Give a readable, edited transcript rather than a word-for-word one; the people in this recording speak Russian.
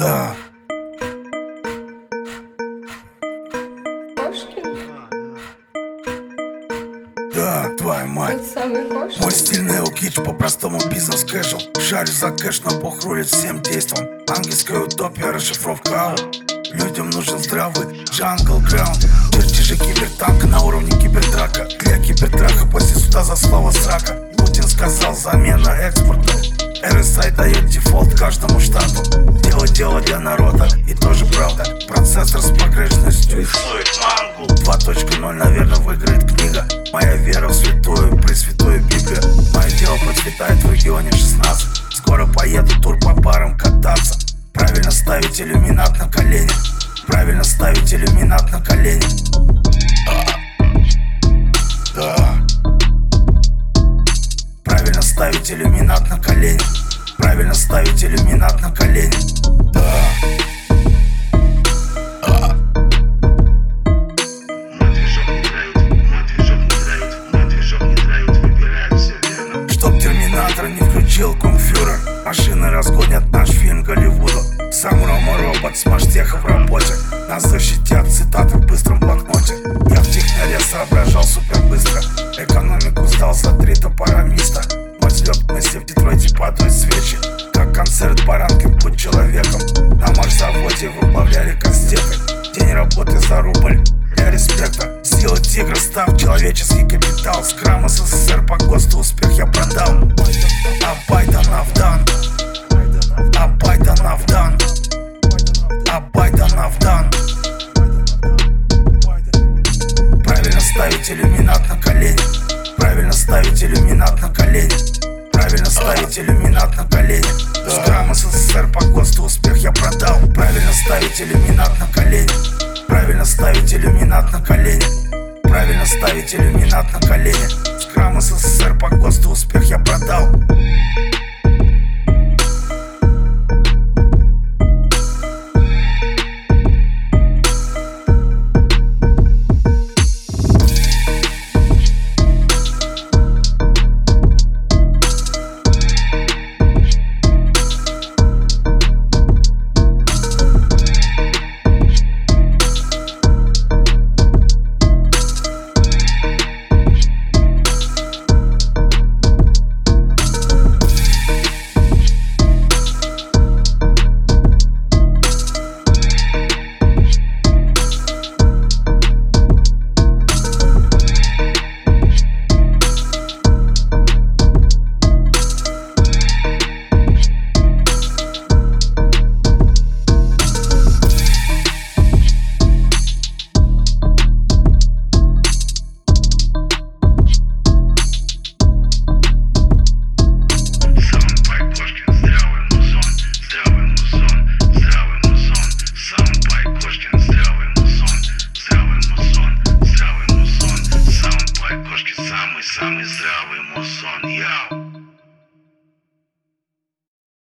Да. Кошкин? Да, твою мать. Тот самый Кошкин? Мой стиль неокич, по-простому бизнес кэшел. Шарю за кэш, но бог рулит всем действом. Ангельская утопия, расшифровка ау. Людям нужен здравый джангл граунд. Чертежи кибертанка на уровне кибертрака. Для кибертрака после суда за слово срака. Путин сказал, замена экспорта. RSI дает дефолт каждому штату. Дело для народа, и тоже правда. Процессор с погрешностью рисует мангу. 2.0, наверное, выиграет книга. Моя вера в святую, пресвятую Библию. Мое дело процветает в регионе 16. Скоро поеду тур по барам кататься. Правильно ставить иллюминат на колени. Правильно ставить иллюминат на колени. Да. Правильно ставить иллюминат на колени. Правильно ставить иллюминат на колени. Да. Чтоб терминатор не включил кунг-фюрер. Машины разгонят наш фильм Голливуду. Сам Рома-робот с маштеха в работе. Нас защитят цитаты в быстром блокноте. Я в технаре соображал супер быстро. Экономику сдал за 3 топора миста. Мой взлет мысли в Детройте падают свечи. Как концерт Баранкин, будь человеком. На морзаводе выплавляли кастеты. День работы за рубль для респекта. Сила тигра, став человеческий капитал. Скрам СССР по ГОСТу успех я продал. А Байденов дан. А Байденов дан. А Байденов дан. Правильно ставить иллюминат на колени. Правильно ставить иллюминат на колени. Правильно ставить иллюминат на колени. Скрам СССР по ГОСТу успех я продал. Правильно ставить иллюминат на колени. Правильно ставить иллюминат на колени. Правильно ставить иллюминат на колени. Скрам СССР по ГОСТу успех я продал. Самый здравый мусон, яу.